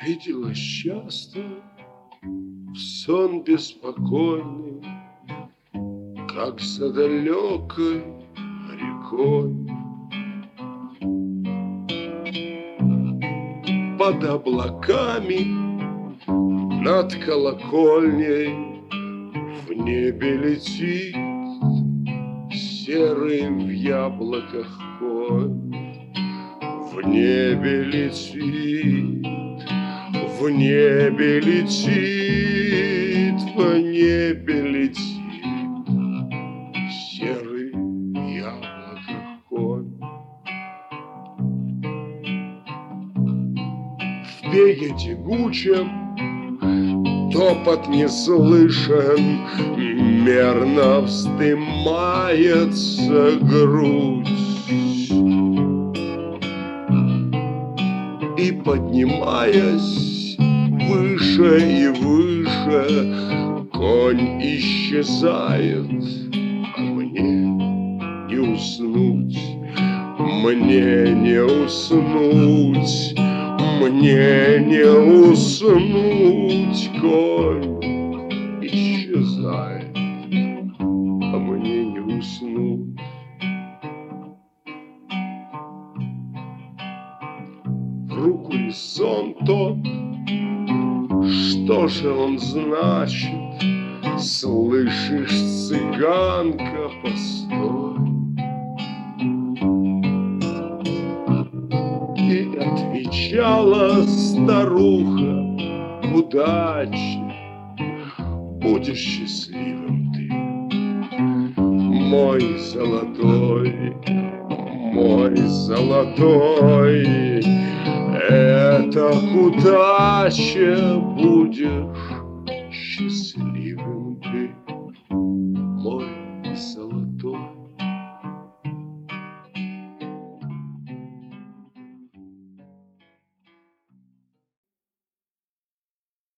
Виделась часто в сон беспокойный, как за далекой рекой. Под облаками, над колокольней в небе летит серый в яблоках конь. В небе летит, в небе летит, в небе летит серый в яблоках конь. В беге тягучем топот не слышен, мерно вздымается грудь. И, поднимаясь выше и выше, конь исчезает, а мне не уснуть, мне не уснуть, мне не уснуть. Конь исчезает, а мне не уснуть. В руку ли сон тот? Что же он значит? Слышишь, цыганка, постой. И отвечала старуха: удачи, будешь счастливым ты, мой золотой, мой золотой. Это к удаче будешь счастливым ты, мой золотой.